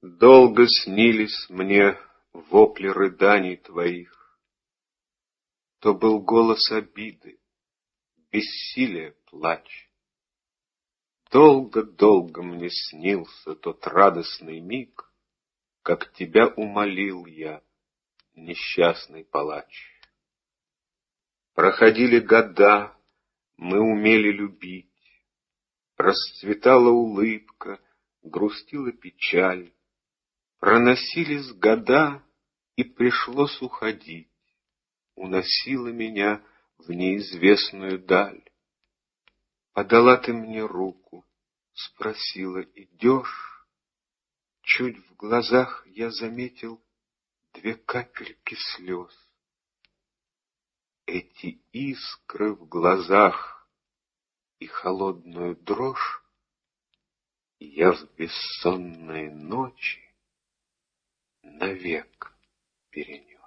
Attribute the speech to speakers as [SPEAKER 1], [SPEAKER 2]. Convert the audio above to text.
[SPEAKER 1] Долго снились мне вопли рыданий твоих. То был голос обиды, бессилия плач. Долго-долго мне снился тот радостный миг, как тебя умолил я, несчастный палач. Проходили года, мы умели любить, расцветала улыбка, грустила печаль. Проносились года, и пришлось уходить, уносила меня в неизвестную даль. Подала ты мне руку, спросила: идешь? Чуть в глазах я заметил 2 капельки слез. Эти искры в глазах и холодную дрожь я в бессонные ночи навек перенес.